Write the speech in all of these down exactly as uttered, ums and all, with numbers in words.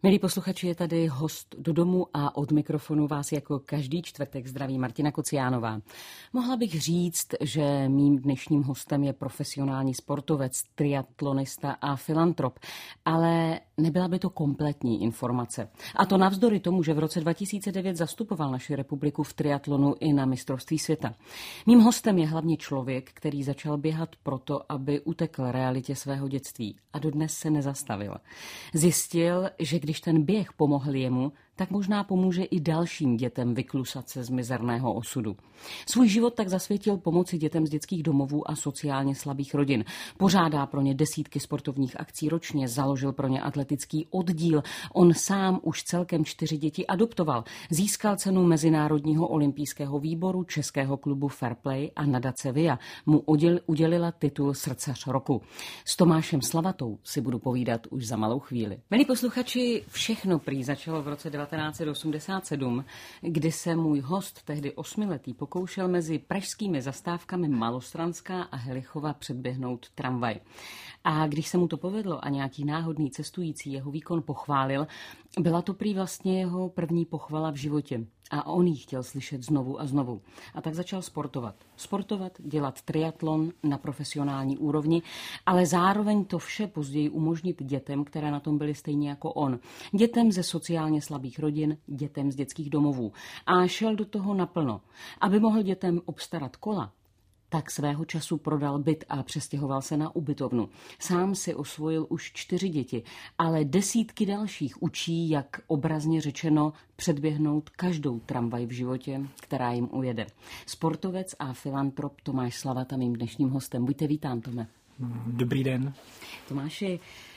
Milí posluchači, je tady host do domu a od mikrofonu vás jako každý čtvrtek zdraví Martina Kociánová. Mohla bych říct, že mým dnešním hostem je profesionální sportovec, triatlonista a filantrop, ale nebyla by to kompletní informace. A to navzdory tomu, že v roce dva tisíce devět zastupoval naši republiku v triatlonu i na mistrovství světa. Mým hostem je hlavně člověk, který začal běhat proto, aby utekl realitě svého dětství a dodnes se nezastavil. Zjistil, že když ten běh pomohl jemu, tak možná pomůže i dalším dětem vyklusat se z mizerného osudu. Svůj život tak zasvětil pomoci dětem z dětských domovů a sociálně slabých rodin. Pořádá pro ně desítky sportovních akcí ročně, založil pro ně atletický oddíl. On sám už celkem čtyři děti adoptoval. Získal cenu Mezinárodního olympijského výboru, Českého klubu Fair Play a nadace V I A mu uděl, udělila titul Srdcař roku. S Tomášem Slavatou si budu povídat už za malou chvíli. Milí posluchači, všechno prý začalo v roce devatenáct set osmdesát sedm, kdy se můj host, tehdy osmiletý, pokoušel mezi pražskými zastávkami Malostranská a Helichova předběhnout tramvaj. A když se mu to povedlo a nějaký náhodný cestující jeho výkon pochválil, byla to prý vlastně jeho první pochvala v životě. A on ji chtěl slyšet znovu a znovu. A tak začal sportovat. Sportovat, dělat triatlon na profesionální úrovni, ale zároveň to vše později umožnit dětem, které na tom byly stejně jako on. Dětem ze sociálně slabých rodin, dětem z dětských domovů. A šel do toho naplno. Aby mohl dětem obstarat kola, tak svého času prodal byt a přestěhoval se na ubytovnu. Sám si osvojil už čtyři děti, ale desítky dalších učí, jak obrazně řečeno předběhnout každou tramvaj v životě, která jim ujede. Sportovec a filantrop Tomáš Slavata mým dnešním hostem. Buďte vítán, Tome. Dobrý den. Tomáši,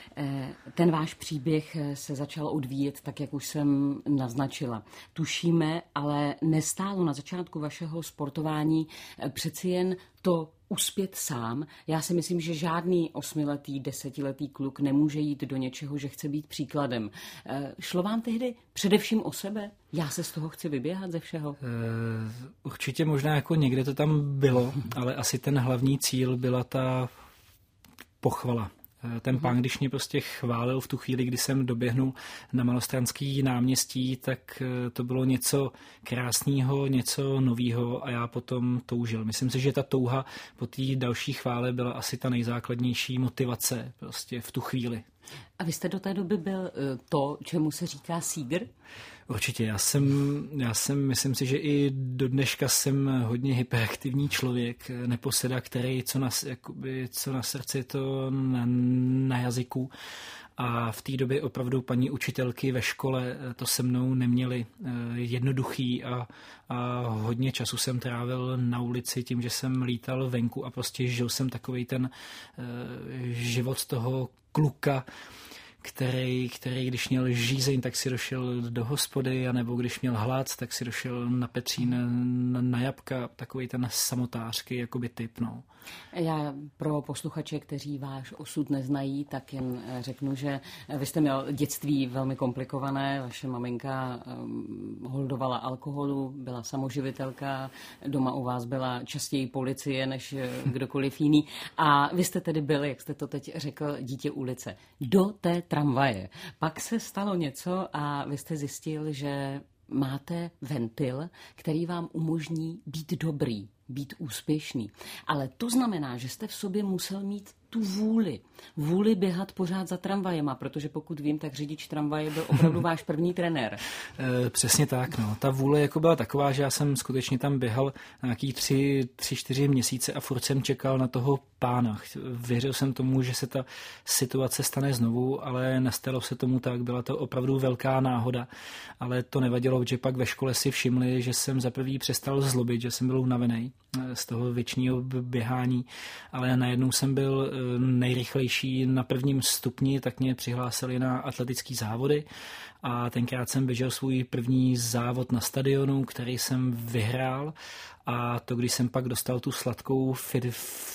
ten váš příběh se začal odvíjet, tak jak už jsem naznačila. Tušíme, ale nestálo na začátku vašeho sportování přeci jen to uspět sám. Já si myslím, že žádný osmiletý, desetiletý kluk nemůže jít do něčeho, že chce být příkladem. Šlo vám tehdy především o sebe? Já se z toho chci vyběhat ze všeho? Uh, určitě možná jako někde to tam bylo, ale asi ten hlavní cíl byla ta pochvala. Ten pán, když mě prostě chválil v tu chvíli, kdy jsem doběhnul na Malostranský náměstí, tak to bylo něco krásného, něco nového a já potom toužil. Myslím si, že ta touha po té další chvále byla asi ta nejzákladnější motivace prostě v tu chvíli. A vy jste do té doby byl to, čemu se říká sígr? Určitě, já jsem, já jsem, myslím si, že i do dneška jsem hodně hyperaktivní člověk, neposeda, který co na, jakoby, co na srdci, to na, na jazyku. A v té době opravdu paní učitelky ve škole to se mnou neměly jednoduchý a, a hodně času jsem trávil na ulici tím, že jsem lítal venku a prostě žil jsem takovej ten život toho kluka, Který, který, když měl žízeň, tak si došel do hospody, anebo když měl hlad, tak si došel na Petřín, na, na jabka, takový ten samotářský jakoby typ, no. Já pro posluchače, kteří váš osud neznají, tak jen řeknu, že vy jste měl dětství velmi komplikované, vaše maminka um, holdovala alkoholu, byla samoživitelka, doma u vás byla častěji policie než kdokoliv jiný a vy jste tedy byli, jak jste to teď řekl, dítě ulice. Do té tramvaje. Pak se stalo něco a vy jste zjistil, že máte ventil, který vám umožní být dobrý, být úspěšný. Ale to znamená, že jste v sobě musel mít tu vůli. Vůli běhat pořád za tramvajema, protože pokud vím, tak řidič tramvaje byl opravdu váš první trenér. E, přesně tak, no. Ta vůle jako byla taková, že já jsem skutečně tam běhal nějaký tři, tři, čtyři měsíce a furt jsem čekal na toho pána. Věřil jsem tomu, že se ta situace stane znovu, ale nestalo se tomu tak. Byla to opravdu velká náhoda, ale to nevadilo, že pak ve škole si všimli, že jsem za prvý přestal zlobit, že jsem byl unavený z toho věčního běhání, ale najednou jsem byl nejrychlejší na prvním stupni, tak mě přihlásili na atletické závody a tenkrát jsem běžel svůj první závod na stadionu, který jsem vyhrál a to, když jsem pak dostal tu sladkou fid, fidorku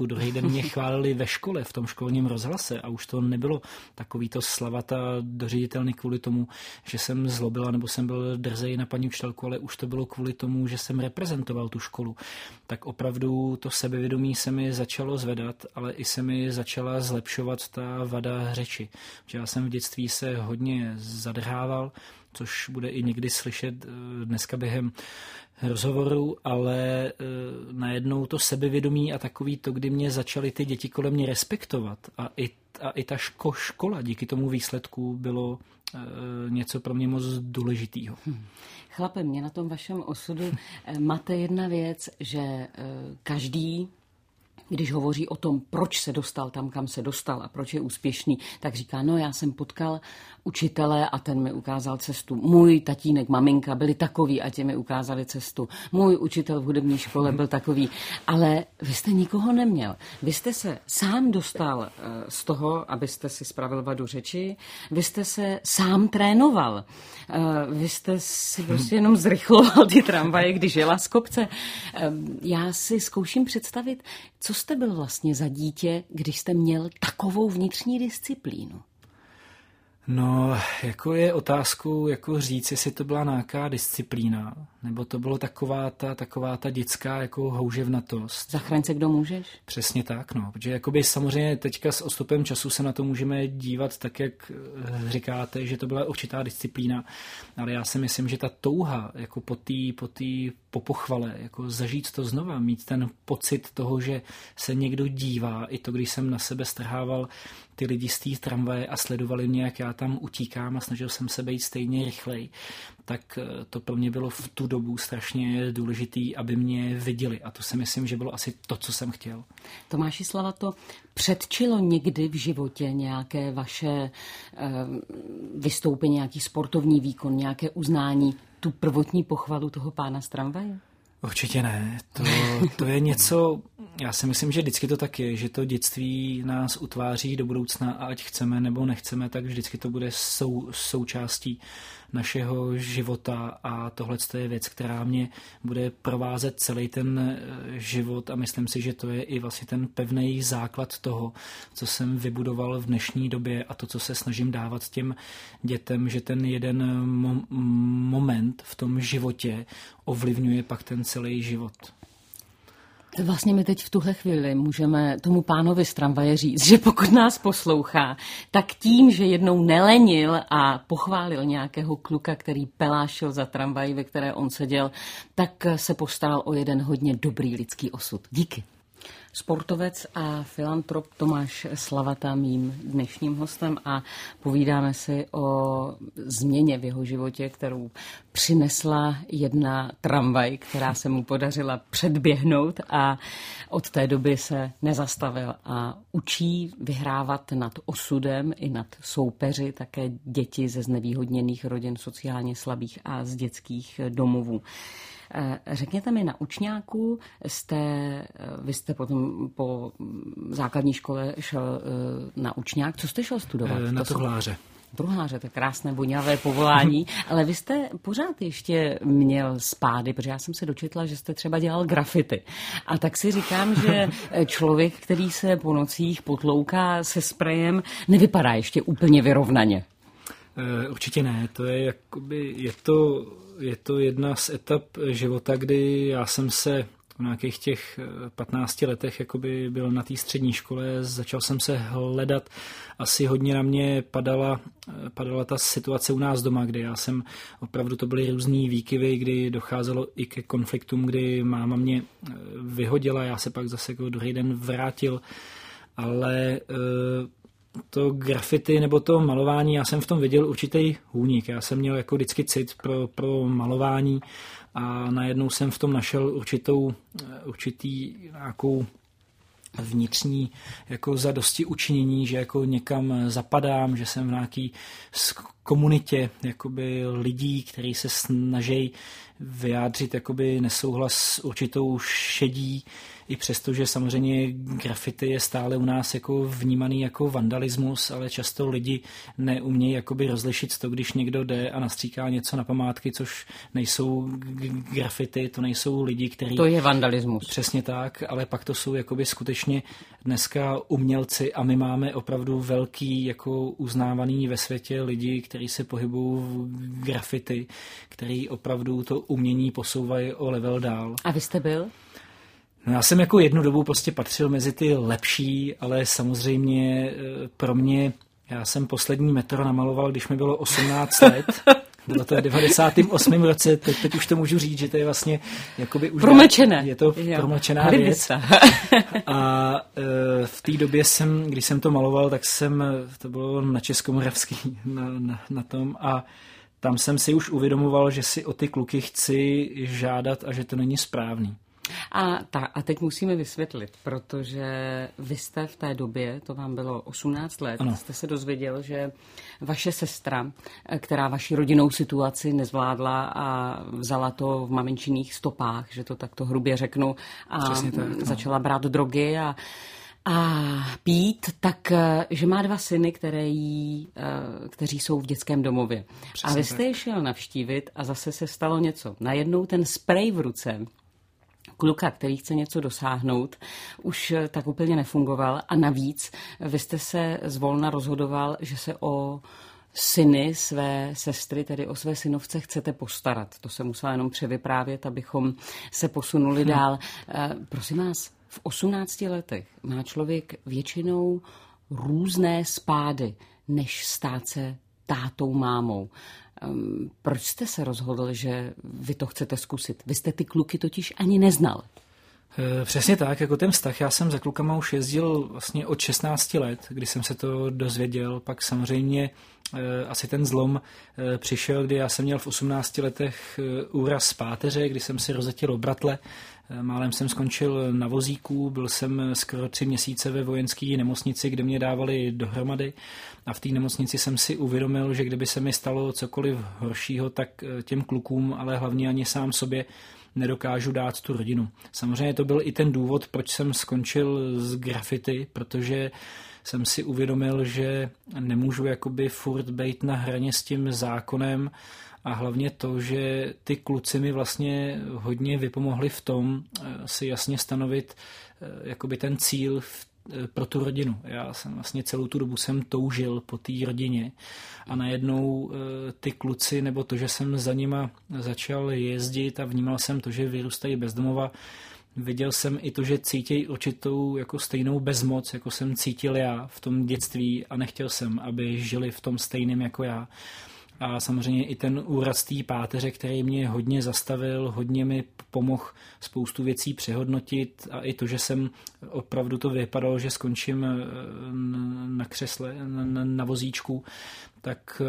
druhý den mě chválili ve škole, v tom školním rozhlase a už to nebylo takový to slavata doředitelný kvůli tomu, že jsem zlobila nebo jsem byl drzej na paní učitelku, ale už to bylo kvůli tomu, že jsem reprezentoval tu školu. Tak opravdu to sebevědomí se mi začalo zvedat, ale i se mi začala zlepšovat ta vada řeči. Že já jsem v dětství se hodně zadrhával, což bude i někdy slyšet dneska během rozhovoru, ale najednou to sebevědomí a takový to, kdy mě začaly ty děti kolem mě respektovat a i, a i ta ško, škola díky tomu výsledku bylo něco pro mě moc důležitýho. Hmm. Chlape, mě na tom vašem osudu máte jedna věc, že každý, když hovoří o tom, proč se dostal tam, kam se dostal a proč je úspěšný, tak říká, no já jsem potkal učitele a ten mi ukázal cestu. Můj tatínek, maminka byli takový a ti mi ukázali cestu. Můj učitel v hudební škole byl takový, ale vy jste nikoho neměl. Vy jste se sám dostal z toho, abyste si spravil vadu řeči, vy jste se sám trénoval. Vy jste si prostě jenom zrychloval ty tramvaje, když jela z kopce. Já si zkouším představit, co jste byl vlastně za dítě, když jste měl takovou vnitřní disciplínu? No, jako je otázkou jako říct, jestli to byla nějaká disciplína, nebo to bylo taková ta, taková ta dětská jako houževnatost. Zachraň se, kdo můžeš? Přesně tak, no, protože jakoby samozřejmě teďka s odstupem času se na to můžeme dívat tak, jak říkáte, že to byla určitá disciplína, ale já si myslím, že ta touha jako po té po tý, po pochvale, jako zažít to znova, mít ten pocit toho, že se někdo dívá, i to, když jsem na sebe strhával ty lidi z té tramvaje a sledovali mě, jak já tam utíkám a snažil jsem se být stejně rychlej, tak to pro mě bylo v tu dobu strašně důležitý, aby mě viděli. A to si myslím, že bylo asi to, co jsem chtěl. Tomáši Slavato, předčilo někdy v životě nějaké vaše vystoupení, nějaký sportovní výkon, nějaké uznání, tu prvotní pochvalu toho pána z tramvaje? Určitě ne. To, to je něco, já si myslím, že vždycky to tak je, že to dětství nás utváří do budoucna a ať chceme nebo nechceme, tak vždycky to bude sou, součástí našeho života a tohle je věc, která mě bude provázet celý ten život a myslím si, že to je i vlastně ten pevný základ toho, co jsem vybudoval v dnešní době a to, co se snažím dávat těm dětem, že ten jeden mo- moment v tom životě ovlivňuje pak ten celý život. Vlastně my teď v tuhle chvíli můžeme tomu pánovi z tramvaje říct, že pokud nás poslouchá, tak tím, že jednou nelenil a pochválil nějakého kluka, který pelášil za tramvaj, ve které on seděl, tak se postaral o jeden hodně dobrý lidský osud. Díky. Sportovec a filantrop Tomáš Slavata mým dnešním hostem a povídáme si o změně v jeho životě, kterou přinesla jedna tramvaj, která se mu podařila předběhnout a od té doby se nezastavil a učí vyhrávat nad osudem i nad soupeři také děti ze znevýhodněných rodin, sociálně slabých a z dětských domovů. Řekněte mi, na učňáku jste, vy jste potom po základní škole šel na učňák. Co jste šel studovat? Na truhláře. Truhláře, to je krásné, voňavé povolání, ale vy jste pořád ještě měl spády, protože já jsem se dočetla, že jste třeba dělal grafity. A tak si říkám, že člověk, který se po nocích potlouká se sprejem, nevypadá ještě úplně vyrovnaně. Určitě ne, to je jakoby, je to, je to jedna z etap života, kdy já jsem se v nějakých těch patnácti letech jakoby byl na té střední škole, začal jsem se hledat, asi hodně na mě padala, padala ta situace u nás doma, kdy já jsem, opravdu to byly různý výkyvy, kdy docházelo i ke konfliktům, kdy máma mě vyhodila, já se pak zase jako druhý den vrátil, ale to graffiti nebo to malování, já jsem v tom viděl určitý hůník. Já jsem měl jako vždycky cit pro, pro malování a najednou jsem v tom našel určitou, určitý nějakou vnitřní jako zadosti učinění, že jako někam zapadám, že jsem v nějaký komunitě jakoby lidí, kteří se snaží vyjádřit jakoby nesouhlas s určitou šedí i přesto, že samozřejmě graffiti je stále u nás jako vnímaný jako vandalismus, ale často lidi neumějí jakoby rozlišit to, když někdo jde a nastříká něco na památky, což nejsou graffiti, to nejsou lidi, kteří... To je vandalismus. Přesně tak, ale pak to jsou jakoby skutečně dneska umělci a my máme opravdu velký jako uznávaný ve světě lidi, kteří se pohybují v graffiti, který opravdu to umění posouvají o level dál. A vy jste byl? No já jsem jako jednu dobu prostě patřil mezi ty lepší, ale samozřejmě pro mě, já jsem poslední metro namaloval, když mi bylo osmnáct let. Bylo to v devadesátém osmém roce, teď, teď už to můžu říct, že to je vlastně jakoby už... Promlčené. Je to jo. promlčená věc. A e, v té době jsem, když jsem to maloval, tak jsem, to bylo na Českomoravský, na, na, na tom a tam jsem si už uvědomoval, že si o ty kluky chci žádat a že to není správný. A, ta, a teď musíme vysvětlit, protože vy jste v té době, to vám bylo osmnáct let, ano. Jste se dozvěděl, že vaše sestra, která vaši rodinnou situaci nezvládla a vzala to v maminčiných stopách, že to takto hrubě řeknu, a tak, no. začala brát drogy a a pít, tak že má dva syny, které jí, kteří jsou v dětském domově. Přesně a vy jste je šel navštívit a zase se stalo něco. Najednou ten sprej v ruce kluka, který chce něco dosáhnout, už tak úplně nefungoval a navíc vy jste se zvolna rozhodoval, že se o syny své sestry, tedy o své synovce chcete postarat. To se musela jenom převyprávět, abychom se posunuli hmm. dál. Prosím vás, v osmnácti letech má člověk většinou různé spády, než stát se tátou, mámou. Um, proč jste se rozhodl, že vy to chcete zkusit? Vy jste ty kluky totiž ani neznal. Přesně tak, jako ten vztah. Já jsem za klukama už jezdil vlastně od šestnácti let, kdy jsem se to dozvěděl. Pak samozřejmě e, asi ten zlom e, přišel, kdy já jsem měl v osmnácti letech e, úraz z páteře, kdy jsem si rozetěl obratle. E, málem jsem skončil na vozíku, byl jsem skoro tři měsíce ve vojenské nemocnici, kde mě dávali dohromady. A v té nemocnici jsem si uvědomil, že kdyby se mi stalo cokoliv horšího, tak těm klukům, ale hlavně ani sám sobě, nedokážu dát tu rodinu. Samozřejmě to byl i ten důvod, proč jsem skončil z graffiti, protože jsem si uvědomil, že nemůžu jakoby furt bejt na hraně s tím zákonem a hlavně to, že ty kluci mi vlastně hodně vypomohli v tom si jasně stanovit jakoby ten cíl v pro tu rodinu. Já jsem vlastně celou tu dobu jsem toužil po té rodině a najednou ty kluci, nebo to, že jsem za nima začal jezdit a vnímal jsem to, že vyrůstají bezdomova, viděl jsem i to, že cítějí určitou jako stejnou bezmoc, jako jsem cítil já v tom dětství a nechtěl jsem, aby žili v tom stejném jako já. A samozřejmě i ten úraz té páteře, který mě hodně zastavil, hodně mi pomohl spoustu věcí přehodnotit a i to, že jsem opravdu to vypadalo, že skončím na křesle, na, na vozíčku, tak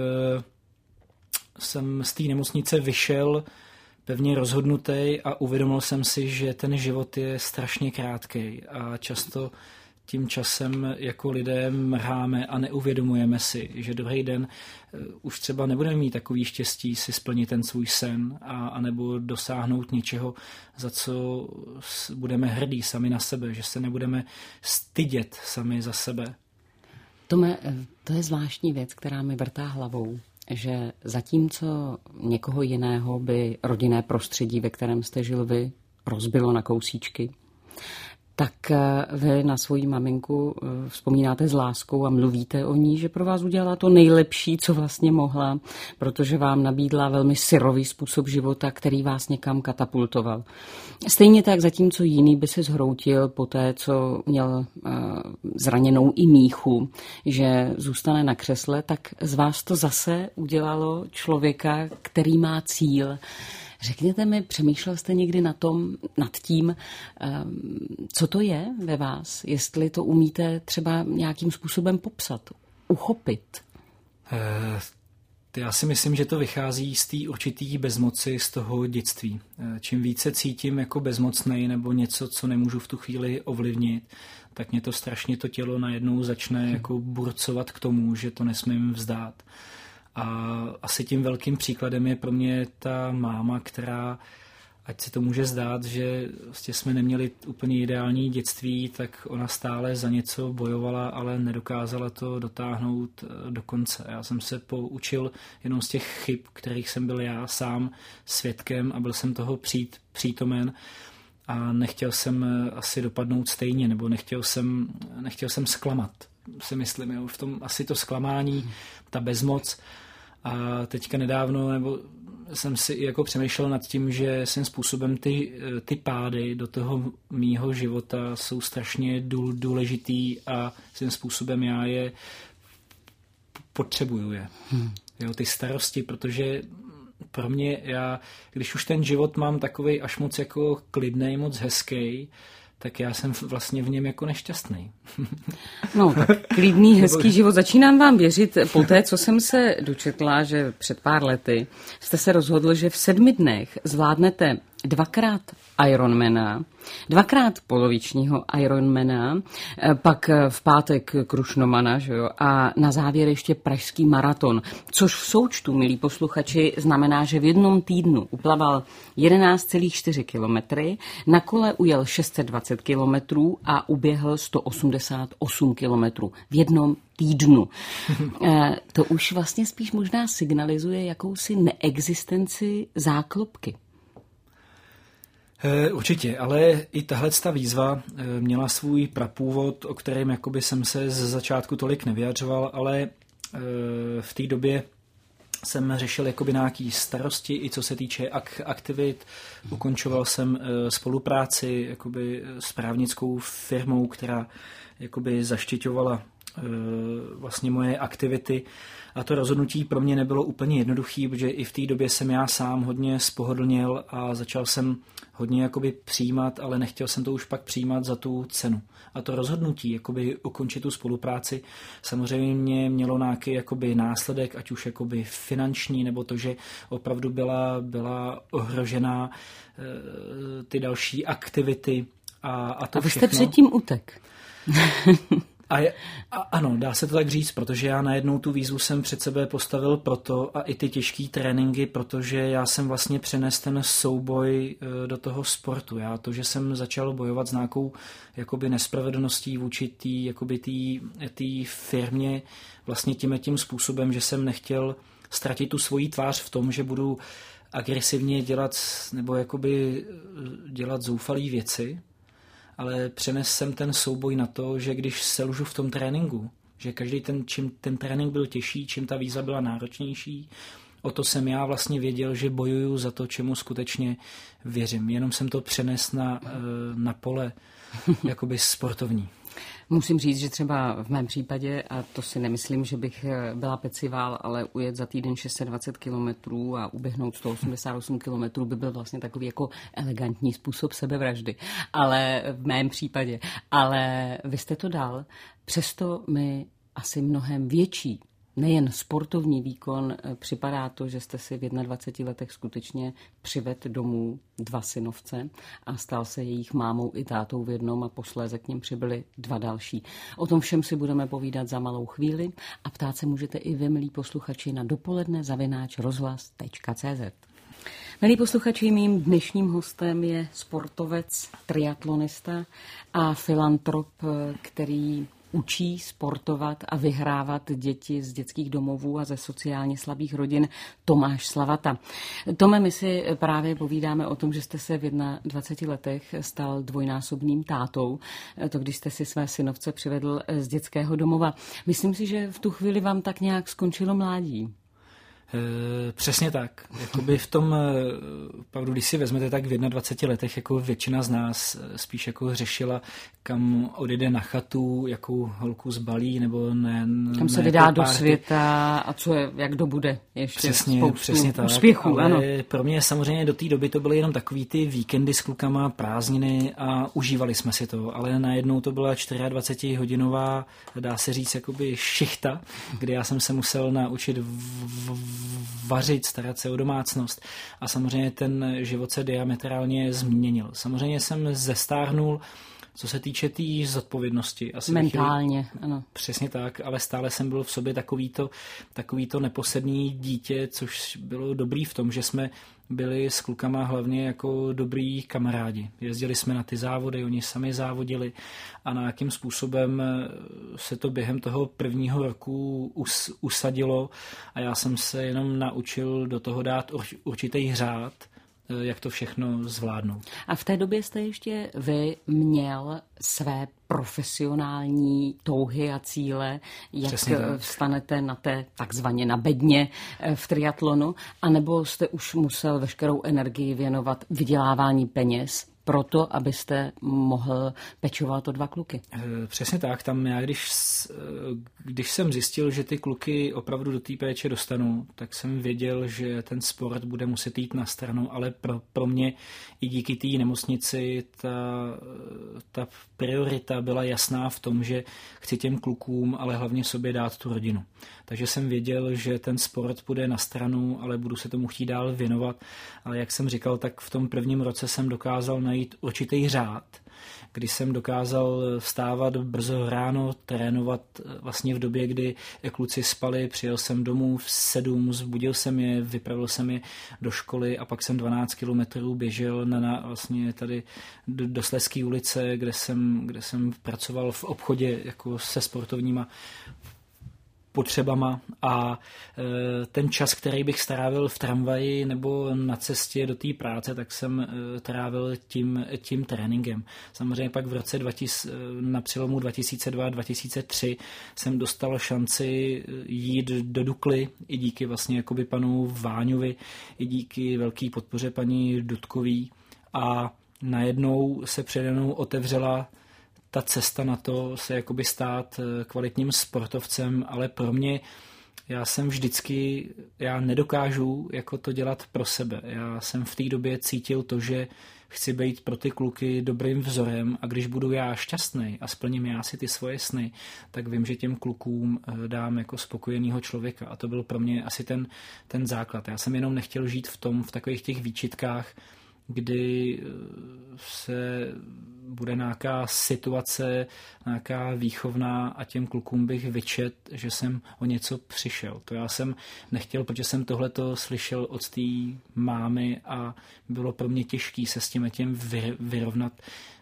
jsem z té nemocnice vyšel pevně rozhodnutý a uvědomil jsem si, že ten život je strašně krátký a často tím časem jako lidé mrháme a neuvědomujeme si, že druhý den už třeba nebudeme mít takový štěstí si splnit ten svůj sen a, a nebo dosáhnout něčeho, za co budeme hrdí sami na sebe, že se nebudeme stydět sami za sebe. Tome, to je zvláštní věc, která mi vrtá hlavou, že zatímco někoho jiného by rodinné prostředí, ve kterém jste žil vy, rozbilo na kousíčky, tak vy na svoji maminku vzpomínáte s láskou a mluvíte o ní, že pro vás udělala to nejlepší, co vlastně mohla, protože vám nabídla velmi syrový způsob života, který vás někam katapultoval. Stejně tak zatímco jiný by se zhroutil po té, co měl zraněnou i míchu, že zůstane na křesle, tak z vás to zase udělalo člověka, který má cíl. Řekněte mi, přemýšlel jste někdy na tom, nad tím, co to je ve vás, jestli to umíte třeba nějakým způsobem popsat, uchopit? Já si myslím, že to vychází z té určitý bezmoci, z toho dětství. Čím více cítím jako bezmocnej nebo něco, co nemůžu v tu chvíli ovlivnit, tak mě to strašně to tělo najednou začne jako burcovat k tomu, že to nesmím vzdát. A asi tím velkým příkladem je pro mě ta máma, která ať se to může zdát, že vlastně jsme neměli úplně ideální dětství, tak ona stále za něco bojovala, ale nedokázala to dotáhnout do konce. Já jsem se poučil jenom z těch chyb, kterých jsem byl já sám svědkem a byl jsem toho přít, přítomen a nechtěl jsem asi dopadnout stejně, nebo nechtěl jsem, nechtěl jsem zklamat, si myslím. Jo. V tom asi to zklamání, ta bezmoc. A teďka nedávno, nebo jsem si jako přemýšlel nad tím, že svým způsobem ty, ty pády do toho mýho života jsou strašně důležitý a svým způsobem já je potřebuju je. Hmm. Jo, ty starosti, protože pro mě, já, když už ten život mám takovej až moc jako klidnej, moc hezký, tak já jsem vlastně v něm jako nešťastný. No, tak klidný, hezký život. Začínám vám věřit po té, co jsem se dočetla, že před pár lety jste se rozhodl, že v sedmi dnech zvládnete dvakrát Ironmana, dvakrát polovičního Ironmana, pak v pátek Krušnomana, že jo, a na závěr ještě pražský maraton, což v součtu, milí posluchači, znamená, že v jednom týdnu uplaval jedenáct celá čtyři kilometry, na kole ujel šest set dvacet kilometrů a uběhl sto osmdesát osm kilometrů v jednom týdnu. To už vlastně spíš možná signalizuje jakousi neexistenci záklopky. Určitě, ale i tahle výzva měla svůj prapůvod, o kterém jakoby jsem se z začátku tolik nevyjadřoval, ale v té době jsem řešil jakoby nějaký starosti, i co se týče ak- aktivit. Ukončoval jsem spolupráci jakoby s právnickou firmou, která jakoby zaštiťovala vlastně moje aktivity. A to rozhodnutí pro mě nebylo úplně jednoduché, protože i v té době jsem já sám hodně spohodlněl a začal jsem hodně jakoby přijímat, ale nechtěl jsem to už pak přijímat za tu cenu. A to rozhodnutí jakoby ukončit tu spolupráci samozřejmě mělo nějaký jakoby následek, ať už jakoby finanční, nebo to, že opravdu byla, byla ohrožená e, ty další aktivity. A, a to a vy všechno. Jste předtím utek. A, je, a ano, dá se to tak říct, protože já najednou tu výzvu jsem před sebe postavil proto a i ty těžké tréninky, protože já jsem vlastně přenesl ten souboj do toho sportu. Já to, že jsem začal bojovat s nějakou jakoby nespravedlností vůči té jakoby té firmě vlastně tím tím způsobem, že jsem nechtěl ztratit tu svoji tvář v tom, že budu agresivně dělat nebo jakoby dělat zoufalé věci, ale přenes jsem ten souboj na to, že když selžu v tom tréninku, že každý ten, čím ten trénink byl těžší, čím ta výzva byla náročnější, o to jsem já vlastně věděl, že bojuju za to, čemu skutečně věřím. Jenom jsem to přenes na, na pole jakoby sportovní. Musím říct, že třeba v mém případě, a to si nemyslím, že bych byla pecivál, ale ujet za týden šest set dvacet kilometrů a uběhnout sto osmdesát osm kilometrů by byl vlastně takový jako elegantní způsob sebevraždy. Ale v mém případě. Ale vy jste to dal, přesto mi asi mnohem větší, nejen sportovní výkon, připadá to, že jste si v dvaceti jedné letech skutečně přivedl domů dva synovce a stal se jejich mámou i tátou v jednom a posléze k něm přibyli dva další. O tom všem si budeme povídat za malou chvíli a ptát se můžete i vy, milí posluchači, na dopoledne zavináč rozhlas tečka cé zet. Milí posluchači, mým dnešním hostem je sportovec, triatlonista a filantrop, který učí sportovat a vyhrávat děti z dětských domovů a ze sociálně slabých rodin Tomáš Slavata. Tome, my si právě povídáme o tom, že jste se v dvaceti jedné letech stal dvojnásobným tátou, to když jste si své synovce přivedl z dětského domova. Myslím si, že v tu chvíli vám tak nějak skončilo mládí. Přesně tak. Jakoby v tom, opravdu, když si vezmete, tak v dvaceti jedné letech jako většina z nás spíš jako řešila, kam odjede na chatu, jakou holku zbalí, nebo ne. Kam se vydá do světa a co je, jak to bude ještě přesně, spoustu přesně tak, úspěchů. Ale ano. Pro mě samozřejmě do té doby to byly jenom takový ty víkendy s klukama, prázdniny a užívali jsme si to, ale najednou to byla čtyřicetihodinová, dá se říct, jakoby šichta, kdy já jsem se musel naučit v, v, vařit, starat se o domácnost a samozřejmě ten život se diametrálně změnil. Samozřejmě jsem zestárnul Co se týče té tý zodpovědnosti. Asi mentálně, chvíli, ano. Přesně tak, ale stále jsem byl v sobě takovýto, takovýto neposedný dítě, což bylo dobrý v tom, že jsme byli s klukama hlavně jako dobrý kamarádi. Jezdili jsme na ty závody, oni sami závodili a na jakým způsobem se to během toho prvního roku us, usadilo a já jsem se jenom naučil do toho dát určitý řád, jak to všechno zvládnout. A v té době jste ještě vy měl své profesionální touhy a cíle, jak vstanete na té takzvaně na bedně v triatlonu, anebo jste už musel veškerou energii věnovat vydělávání peněz proto, abyste mohl pečovat o dva kluky? Přesně tak. Tam já, když, když jsem zjistil, že ty kluky opravdu do té péče dostanu, tak jsem věděl, že ten sport bude muset jít na stranu, ale pro, pro mě i díky té nemocnici ta, ta priorita byla jasná v tom, že chci těm klukům, ale hlavně sobě dát tu rodinu. Takže jsem věděl, že ten sport bude na stranu, ale budu se tomu chtít dál věnovat. Ale jak jsem říkal, tak v tom prvním roce jsem dokázal najít určitý řád, kdy jsem dokázal vstávat brzo ráno, trénovat vlastně v době, kdy kluci spali, přijel jsem domů v sedm, zbudil jsem je, vypravil jsem je do školy a pak jsem dvanáct kilometrů běžel na, na vlastně tady do, do Slezské ulice, kde jsem, kde jsem pracoval v obchodě jako se sportovníma potřebama a e, ten čas, který bych strávil v tramvaji nebo na cestě do té práce, tak jsem e, trávil tím, tím tréninkem. Samozřejmě pak v roce dva tisíce, na přelomu dva tisíce dva dva tisíce tři jsem dostal šanci jít do Dukly i díky vlastně jakoby panu Váňovi, i díky velké podpoře paní Dudkový a najednou se přede mnou otevřela ta cesta na to se jakoby stát kvalitním sportovcem, ale pro mě, já jsem vždycky, já nedokážu jako to dělat pro sebe. Já jsem v té době cítil to, že chci být pro ty kluky dobrým vzorem a když budu já šťastný a splním já si ty svoje sny, tak vím, že těm klukům dám jako spokojenýho člověka a to byl pro mě asi ten, ten základ. Já jsem jenom nechtěl žít v tom, v takových těch výčitkách, kdy se bude nějaká situace, nějaká výchovná a těm klukům bych vyčet, že jsem o něco přišel. To já jsem nechtěl, protože jsem tohleto slyšel od té mámy a bylo pro mě těžké se s tím těm vyrovnat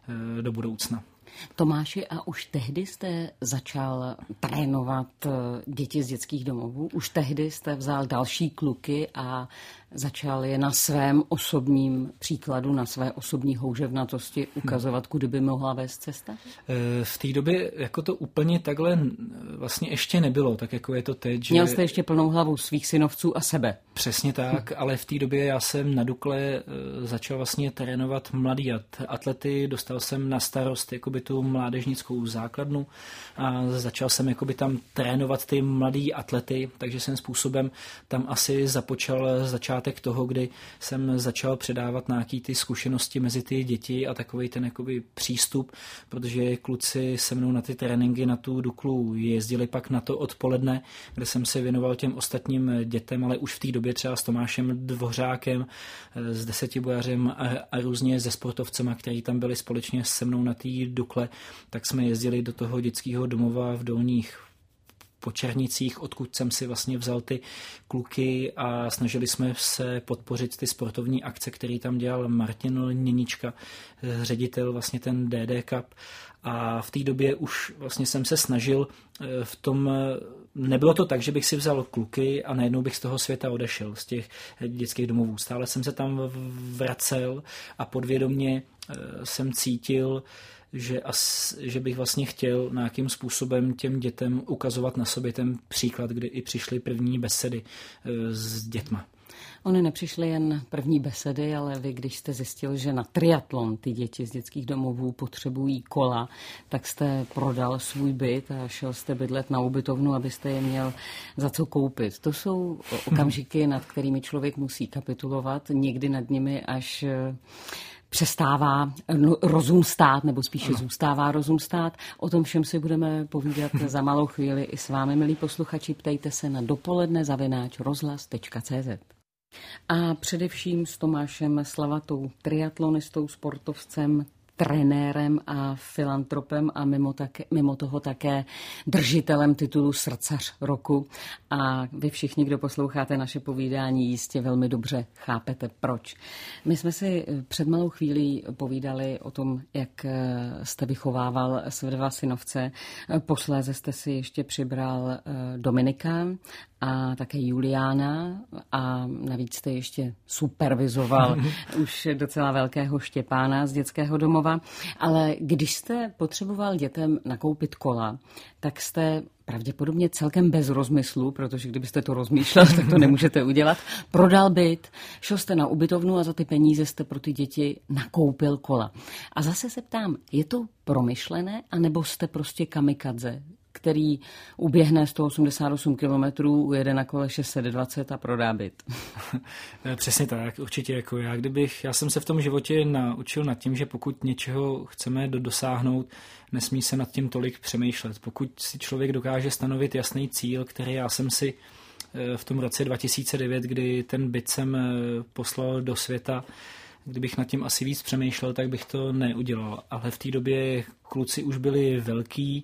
do budoucna. Tomáši, a už tehdy jste začal trénovat děti z dětských domovů? Už tehdy jste vzal další kluky a začal je na svém osobním příkladu, na své osobní houževnatosti ukazovat, kudy by mohla vést cesta? V té době jako to úplně takhle vlastně ještě nebylo, tak jako je to teď. Že... Měl jste ještě plnou hlavu svých synovců a sebe. Přesně tak, ale v té době já jsem na Dukle začal vlastně trénovat mladý atlety, dostal jsem na starost jakoby tu mládežnickou základnu a začal jsem jakoby tam trénovat ty mladý atlety, takže jsem způsobem tam asi započal začátek toho, kdy jsem začal předávat nějaký ty zkušenosti mezi ty děti a takový ten jakoby přístup, protože kluci se mnou na ty tréninky na tu Duklu jezdili pak na to odpoledne, kde jsem se věnoval těm ostatním dětem, ale už v té době třeba s Tomášem Dvořákem, s Desetibojařem a, a různě se sportovcema, který tam byli společně se mnou na té Dukle, tak jsme jezdili do toho dětského domova v Dolních Počernicích, odkud jsem si vlastně vzal ty kluky a snažili jsme se podpořit ty sportovní akce, který tam dělal Martin Lněnička, ředitel vlastně ten D D Cup. A v té době už vlastně jsem se snažil v tom, nebylo to tak, že bych si vzal kluky a najednou bych z toho světa odešel, z těch dětských domovů. Stále jsem se tam vracel a podvědomě jsem cítil, Že, as, že bych vlastně chtěl nějakým způsobem těm dětem ukazovat na sobě ten příklad, kdy i přišly první besedy e, s dětma. Ony nepřišly jen první besedy, ale vy, když jste zjistil, že na triatlon ty děti z dětských domovů potřebují kola, tak jste prodal svůj byt a šel jste bydlet na ubytovnu, abyste je měl za co koupit. To jsou okamžiky, nad kterými člověk musí kapitulovat, někdy nad nimi až přestává rozum stát, nebo spíše ano. Zůstává rozum stát. O tom všem si budeme povídat za malou chvíli i s vámi, milí posluchači. Ptejte se na dopoledne zavináč rozhlas tečka cé zet. A především s Tomášem Slavatou, triatlonistou, sportovcem, trenérem a filantropem a mimo, také, mimo toho také držitelem titulu Srdcař roku. A vy všichni, kdo posloucháte naše povídání, jistě velmi dobře chápete, proč. My jsme si před malou chvílí povídali o tom, jak jste vychovával své dva synovce. Posléze jste si ještě přibral Dominika a také Juliána a navíc jste ještě supervizoval už docela velkého Štěpána z dětského domova. Ale když jste potřeboval dětem nakoupit kola, tak jste pravděpodobně celkem bez rozmyslu, protože kdybyste to rozmýšlel, tak to nemůžete udělat, prodal byt, šel jste na ubytovnu a za ty peníze jste pro ty děti nakoupil kola. A zase se ptám, je to promyšlené, anebo jste prostě kamikadze, který uběhne sto osmdesát osm kilometrů, ujede na kole šest set dvacet a prodá byt? Přesně tak, určitě. Jako já, kdybych, já jsem se v tom životě naučil nad tím, že pokud něčeho chceme dosáhnout, nesmí se nad tím tolik přemýšlet. Pokud si člověk dokáže stanovit jasný cíl, který já jsem si v tom roce dva tisíce devět, kdy ten byt jsem poslal do světa, kdybych nad tím asi víc přemýšlel, tak bych to neudělal. Ale v té době kluci už byli velký.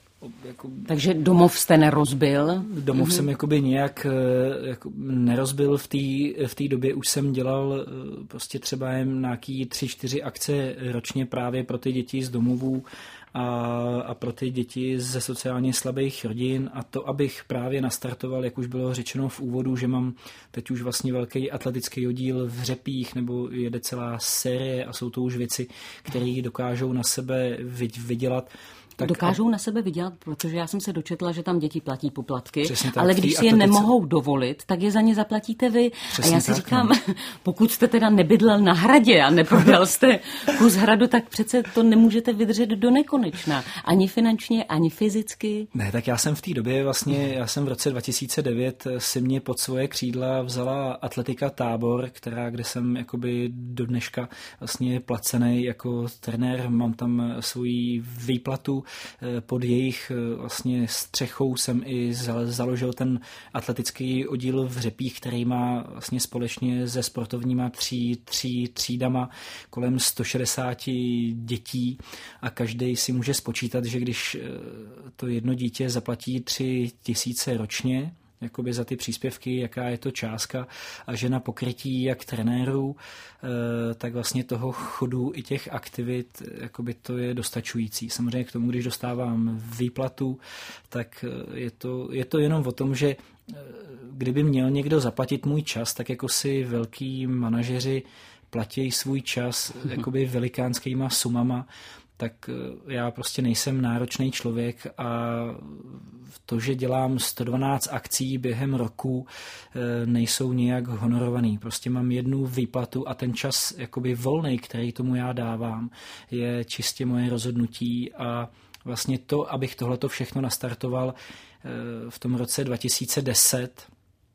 Jako, takže domov jste nerozbil? Domov mm-hmm. jsem jakoby nějak jako nerozbil. V té v té době už jsem dělal prostě třeba jen nějaký tři, čtyři akce ročně právě pro ty děti z domovů a, a pro ty děti ze sociálně slabých rodin a to, abych právě nastartoval, jak už bylo řečeno v úvodu, že mám teď už vlastně velký atletický oddíl v Řepích nebo jede celá série a jsou to už věci, které dokážou na sebe vydělat. Tak dokážou a... na sebe vydělat, protože já jsem se dočetla, že tam děti platí poplatky, tak, ale když si je nemohou dovolit, tak je za ně zaplatíte vy. Přesně a já si tak, říkám, no. Pokud jste teda nebydlel na hradě a neprodal jste kus hradu, tak přece to nemůžete vydržet do nekonečna. Ani finančně, ani fyzicky. Ne, tak já jsem v té době vlastně, já jsem v roce dva tisíce devět si mě pod svoje křídla vzala Atletika Tábor, která, kde jsem jakoby do dneška vlastně placený jako trenér, mám tam svoji výplatu. Pod jejich vlastně střechou jsem i založil ten atletický oddíl v Řepích, který má vlastně společně se sportovníma tří, tří třídama kolem sto šedesát dětí a každý si může spočítat, že když to jedno dítě zaplatí tři tisíce ročně, jakoby za ty příspěvky, jaká je to částka a že na pokrytí jak trenérů, tak vlastně toho chodu i těch aktivit, jakoby to je dostačující. Samozřejmě k tomu, když dostávám výplatu, tak je to, je to jenom o tom, že kdyby měl někdo zaplatit můj čas, tak jako si velký manažeři platí svůj čas jakoby velikánskýma sumama, tak já prostě nejsem náročný člověk a to, že dělám sto dvanáct akcí během roku, nejsou nějak honorovaný. Prostě mám jednu výplatu a ten čas jakoby volnej, který tomu já dávám, je čistě moje rozhodnutí a vlastně to, abych tohleto všechno nastartoval v tom roce dva tisíce deset,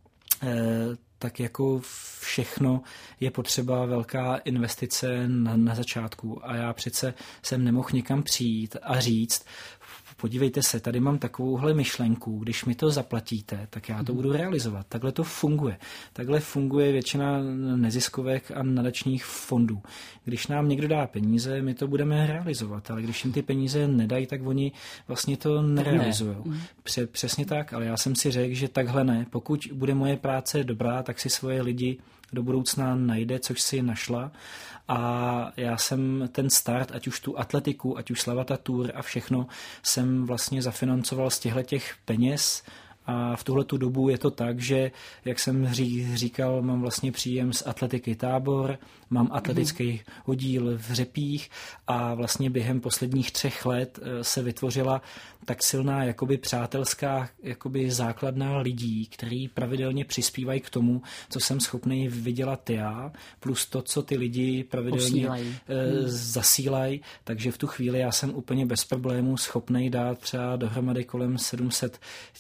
tak jako všechno je potřeba velká investice na, na začátku. A já přece jsem nemohl někam přijít a říct, podívejte se, tady mám takovouhle myšlenku, když mi to zaplatíte, tak já to budu realizovat. Takhle to funguje. Takhle funguje většina neziskovek a nadačních fondů. Když nám někdo dá peníze, my to budeme realizovat, ale když jim ty peníze nedají, tak oni vlastně to nerealizují. Ne. Přesně tak, ale já jsem si řekl, že takhle ne. Pokud bude moje práce dobrá, tak si svoje lidi do budoucna najde, což si našla. A já jsem ten start, ať už tu atletiku, ať už Slavata Tour a všechno, jsem vlastně zafinancoval z těchto peněz. A v tuhletu dobu je to tak, že, jak jsem říkal, mám vlastně příjem z Atletiky Tábor, mám atletický oddíl v Řepích a vlastně během posledních třech let se vytvořila tak silná jakoby přátelská jakoby základná lidí, kteří pravidelně přispívají k tomu, co jsem schopný vydělat já, plus to, co ty lidi pravidelně Posílají. zasílají. Takže v tu chvíli já jsem úplně bez problémů schopný dát třeba dohromady kolem sedm set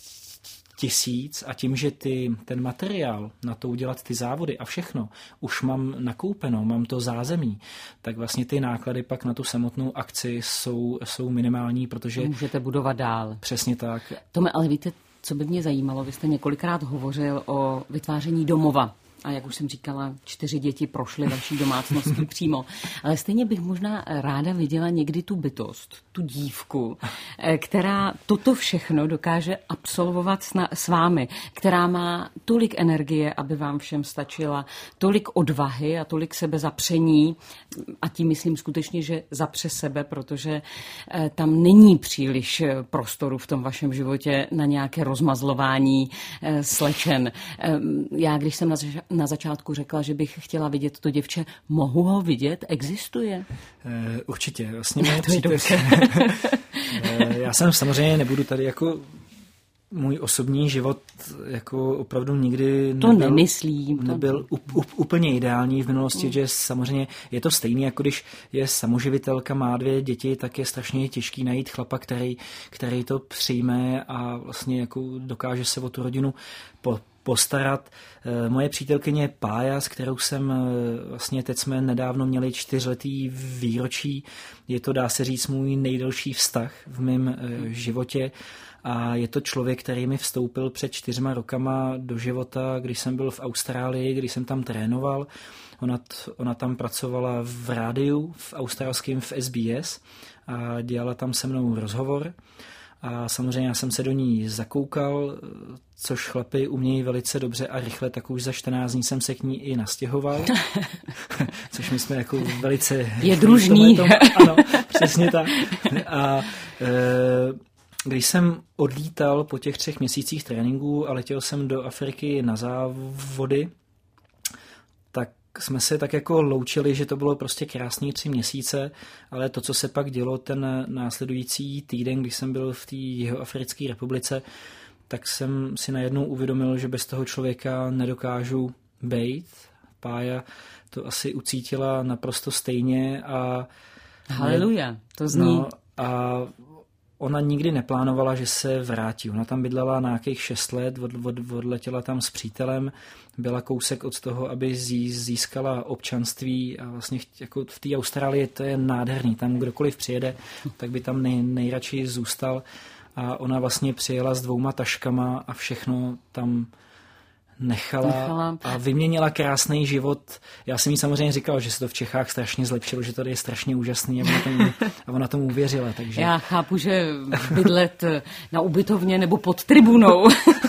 tisíc a tím, že ty, ten materiál na to udělat ty závody a všechno už mám nakoupeno, mám to zázemí, tak vlastně ty náklady pak na tu samotnou akci jsou, jsou minimální, protože... Můžete budovat dál. Přesně tak. Tome, ale víte, co by mě zajímalo, vy jste několikrát hovořil o vytváření domova. a jak už jsem říkala, čtyři děti prošly vaší domácností přímo. Ale stejně bych možná ráda viděla někdy tu bytost, tu dívku, která toto všechno dokáže absolvovat s vámi, která má tolik energie, aby vám všem stačila, tolik odvahy a tolik sebezapření, a tím myslím skutečně, že zapře sebe, protože tam není příliš prostoru v tom vašem životě na nějaké rozmazlování slečen. Já, když jsem na začátku řekla, že bych chtěla vidět to děvče, mohu ho vidět? Existuje? Určitě. Vlastně moje přítelkyně. Já jsem samozřejmě nebudu tady jako můj osobní život jako opravdu nikdy to nebyl, nemyslím, to... nebyl up, up, úplně ideální v minulosti, mm. že samozřejmě je to stejný, jako když je samoživitelka, má dvě děti, tak je strašně těžký najít chlapa, který, který to přijme a vlastně jako dokáže se o tu rodinu po, postarat. Moje přítelkyně Pája, s kterou jsem vlastně teď jsme nedávno měli čtyřletý výročí, je to, dá se říct, můj nejdelší vztah v mém životě. A je to člověk, který mi vstoupil před čtyřma rokama do života, když jsem byl v Austrálii, když jsem tam trénoval. Ona, ona tam pracovala v rádiu, v australském, v S B S a dělala tam se mnou rozhovor. A samozřejmě já jsem se do ní zakoukal, což chlapi umějí velice dobře a rychle, tak už za čtrnáct dní jsem se k ní i nastěhoval. Což my jsme jako velice... Je družný. Ano, přesně tak. A... E, Když jsem odlítal po těch třech měsících tréninku a letěl jsem do Afriky na závody, tak jsme se tak jako loučili, že to bylo prostě krásný tři měsíce, ale to, co se pak dělo ten následující týden, když jsem byl v té Jihoafrické republice, tak jsem si najednou uvědomil, že bez toho člověka nedokážu bejt. Pája to asi ucítila naprosto stejně a... Haleluja, to zní... No, a ona nikdy neplánovala, že se vrátí. Ona tam bydlela nějakých šest let, od, od, odletěla tam s přítelem, byla kousek od toho, aby získala občanství a vlastně jako v té Austrálii to je nádherný. Tam kdokoliv přijede, tak by tam nej, nejradši zůstal. A ona vlastně přijela s dvouma taškama a všechno tam nechala, nechala a vyměnila krásný život. Já jsem jí samozřejmě říkal, že se to v Čechách strašně zlepšilo, že tady je strašně úžasný a ona tomu, a ona tomu uvěřila. Takže... Já chápu, že bydlet na ubytovně nebo pod tribunou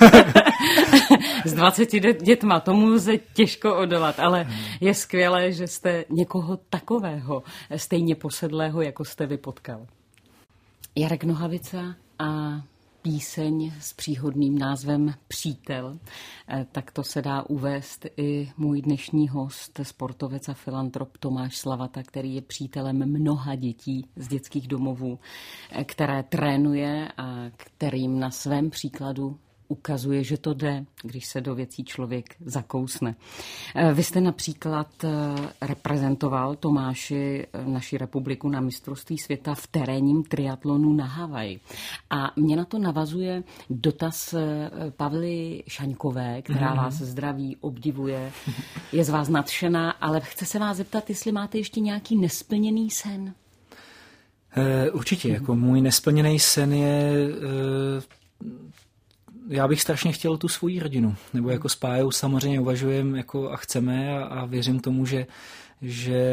s dvaceti dětma, tomu lze těžko odolat, ale je skvělé, že jste někoho takového, stejně posedlého, jako jste vy potkal. Jarek Nohavica a píseň s příhodným názvem Přítel, tak to se dá uvést i můj dnešní host, sportovec a filantrop Tomáš Slavata, který je přítelem mnoha dětí z dětských domovů, které trénuje a kterým na svém příkladu ukazuje, že to jde, když se do věcí člověk zakousne. Vy jste například reprezentoval, Tomáši, naši republiku na mistrovství světa v terénním triatlonu na Havaji. A mě na to navazuje dotaz Pavly Šaňkové, která mm-hmm. vás zdraví, obdivuje, je z vás nadšená, ale chce se vás zeptat, jestli máte ještě nějaký nesplněný sen. Uh, určitě, mm-hmm. jako můj nesplněný sen je... Uh... Já bych strašně chtěl tu svoji rodinu, nebo jako s Pájou samozřejmě uvažujeme jako a chceme a, a věřím tomu, že, že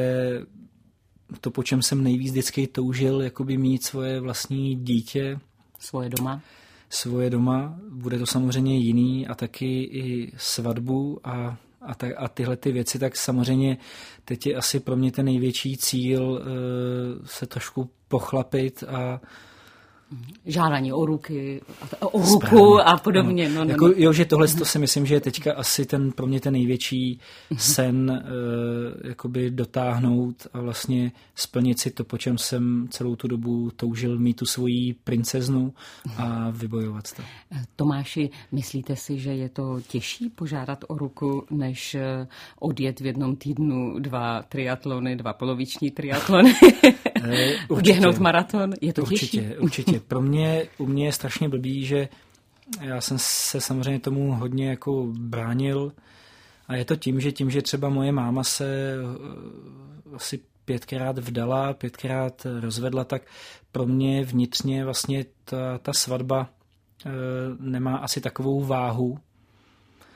to, po čem jsem nejvíc vždycky toužil, jakoby mít svoje vlastní dítě. Svoje doma. Svoje doma, bude to samozřejmě jiný a taky i svatbu a, a, ta, a tyhle ty věci, tak samozřejmě teď je asi pro mě ten největší cíl e, se trošku pochlapit a žádání o ruky, o ruku Správně. A podobně. No, no, jako, no. Jo, že tohle to si myslím, že je teďka asi ten, pro mě ten největší sen uh, jakoby dotáhnout a vlastně splnit si to, po čem jsem celou tu dobu toužil mít tu svoji princeznu a vybojovat to. Tomáši, myslíte si, že je to těžší požádat o ruku, než odjet v jednom týdnu dva triatlony, dva poloviční triatlony? Běhnout maraton? Je to určitě, těžší? Určitě. Pro mě, u mě je strašně blbý, že já jsem se samozřejmě tomu hodně jako bránil a je to tím, že tím, že třeba moje máma se asi pětkrát vdala, pětkrát rozvedla, tak pro mě vnitřně vlastně ta, ta svatba e, nemá asi takovou váhu,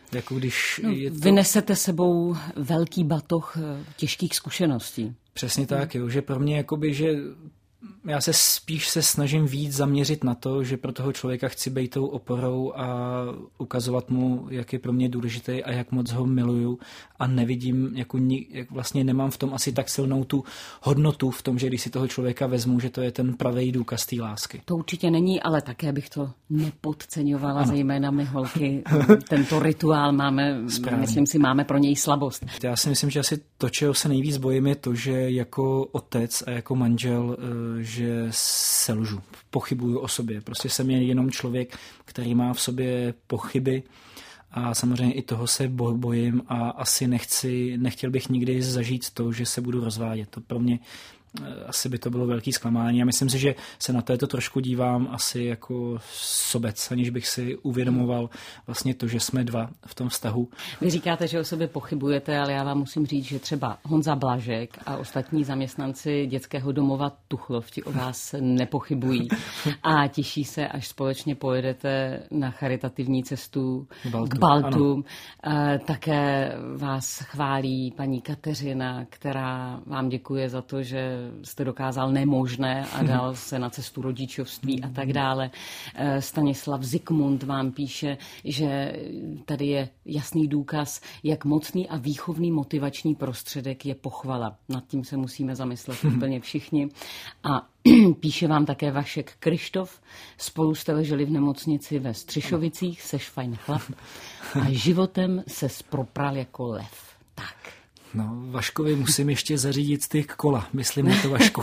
Jako když no, je to... Vy nesete sebou velký batoh těžkých zkušeností. Přesně tak, jo, že pro mě jakoby, že já se spíš se snažím víc zaměřit na to, že pro toho člověka chci být tou oporou a ukazovat mu, jak je pro mě důležitý a jak moc ho miluju a nevidím, jako, jak vlastně nemám v tom asi tak silnou tu hodnotu v tom, že když si toho člověka vezmu, že to je ten pravý důkaz té lásky. To určitě není, ale také bych to nepodceňovala, ano. Zejména my holky. Tento rituál máme, správně. Myslím si, máme pro něj slabost. Já si myslím, že asi to, čeho se nejvíc bojím, je to, že jako otec a jako manžel že selžu, pochybuju o sobě. Prostě jsem jenom člověk, který má v sobě pochyby a samozřejmě i toho se bojím a asi nechci, nechtěl bych nikdy zažít to, že se budu rozvádět. To pro mě asi by to bylo velký zklamání a myslím si, že se na této trošku dívám asi jako sobec, aniž bych si uvědomoval vlastně to, že jsme dva v tom vztahu. Vy říkáte, že o sobě pochybujete, ale já vám musím říct, že třeba Honza Blažek a ostatní zaměstnanci dětského domova Tuchlov ti o vás nepochybují a těší se, až společně pojedete na charitativní cestu Baltu. k Baltu. Ano. Také vás chválí paní Kateřina, která vám děkuje za to, že jste dokázal nemožné a dal se na cestu rodičovství a tak dále. Stanislav Zikmund vám píše, že tady je jasný důkaz, jak mocný a výchovný motivační prostředek je pochvala. Nad tím se musíme zamyslet úplně všichni. A píše vám také Vašek Krištof. Spolu jste leželi v nemocnici ve Střešovicích, seš fajn chlap a životem se spropral jako lev. Tak. No, Vaškovi musím ještě zařídit ty kola, myslím na to, Vašku.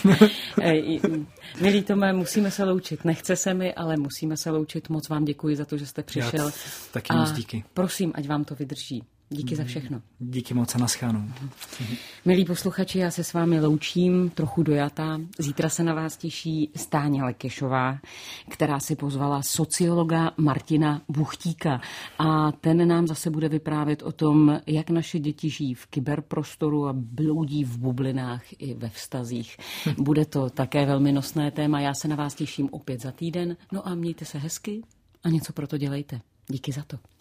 Milý Tome, musíme se loučit. Nechce se mi, ale musíme se loučit. Moc vám děkuji za to, že jste přišel. Já taky moc díky. Prosím, ať vám to vydrží. Díky za všechno. Díky moc a naschánou. Milí posluchači, já se s vámi loučím, trochu dojatá. Zítra se na vás těší Stáňa Lekešová, která si pozvala sociologa Martina Buchtíka. A ten nám zase bude vyprávět o tom, jak naše děti žijí v kyberprostoru a bloudí v bublinách i ve vztazích. Bude to také velmi nosné téma. Já se na vás těším opět za týden. No a mějte se hezky a něco pro to dělejte. Díky za to.